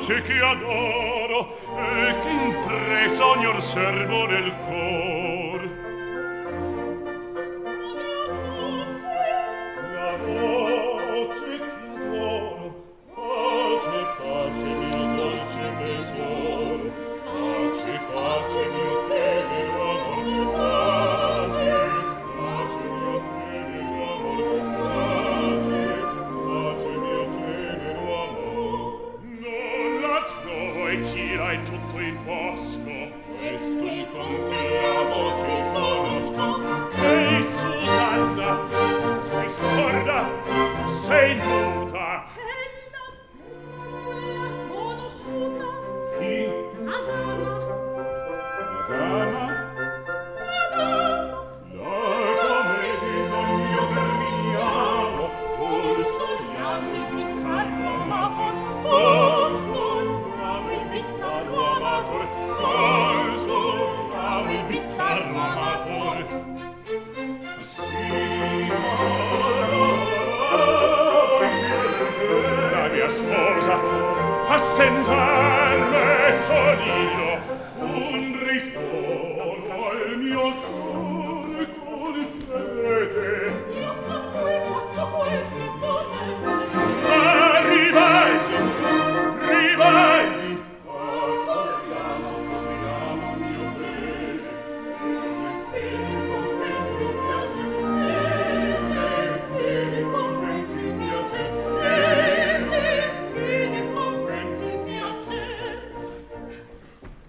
voce che adoro e che impresa ogni or serbo nel cor. La voce che adoro, pace, pace, mio dolce tesoro, pace, pace, mio tenero amor, pace, pace, mio tenero amor, pace, mio tenero amor. Non la trovo e gira in tutto il bosco, questo il conte la voce conosco. Ehi, Susanna, sei sorda, sei muta. Ella conosciuta. Chi? La dama. La dama? La commedia io terminiamo, col storiamo il bizzarro amator, col storiamo il bizzarro amator, col storiamo il bizzarro amator. La mia sposa a sentarme solido un ristoro al mio